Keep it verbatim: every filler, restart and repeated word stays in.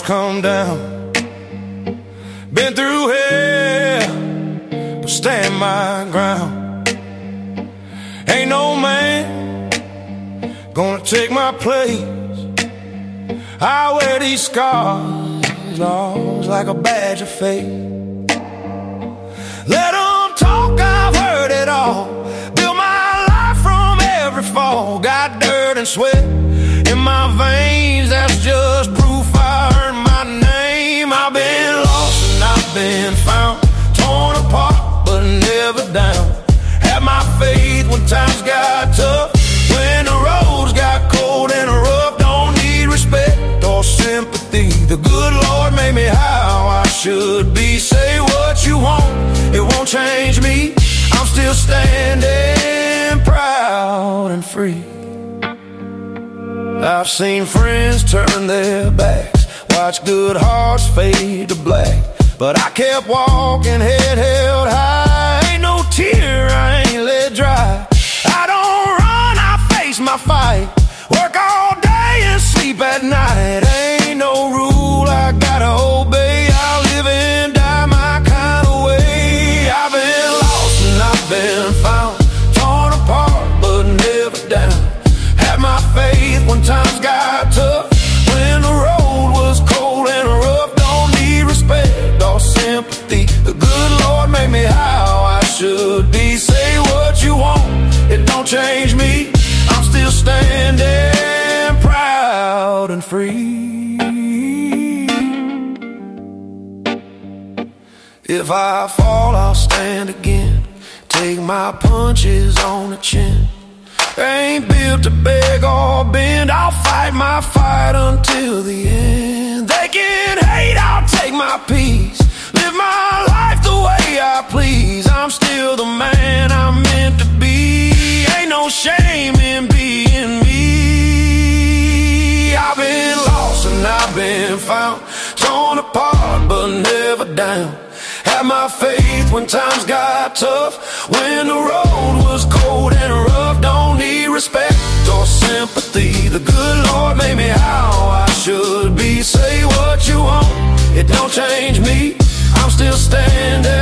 come down. Been through hell, but stand my ground. Ain't no man gonna take my place. I wear these scars, Lord, like a badge of faith. Let them talk, I've heard it all. Built my life from every fall. Got dirt and sweat in my veins, that's just proof I earned my name. I've been lost and I've been found, torn apart but never down. Had my faith when times got tough, when the roads got cold and rough. Don't need respect or sympathy, the good Lord made me how I should be. Say what you want, it won't change me. I'm still standing proud and free. I've seen friends turn their backs, watch good hearts fade to black, but I kept walking, head held high. Ain't no tear I ain't let dry. I don't run, I face my fight, work all day and sleep at night. Ain't no rule I gotta obey, I live and die my kind of way. I've been lost and I've been found, torn apart but never down. Had my faith when times got tough, when the road was cold and rough. Don't need respect or sympathy, the good Lord made me how I should be. Say what you want, it don't change me. I'm still standing proud and free. If I fall, I'll stand again, take my punches on the chin. Ain't built to beg or bend, I'll fight my fight until the end. They can hate, I'll take my peace, live my life the way I please. I'm still the man I'm meant to be, ain't no shame in being me. I've been lost and I've been found, torn apart but never down. Had my faith when times got tough, when the road was cold and rough. Don't need respect or sympathy, the good Lord made me how I should be. Say what you want, it don't change me. I'm still standing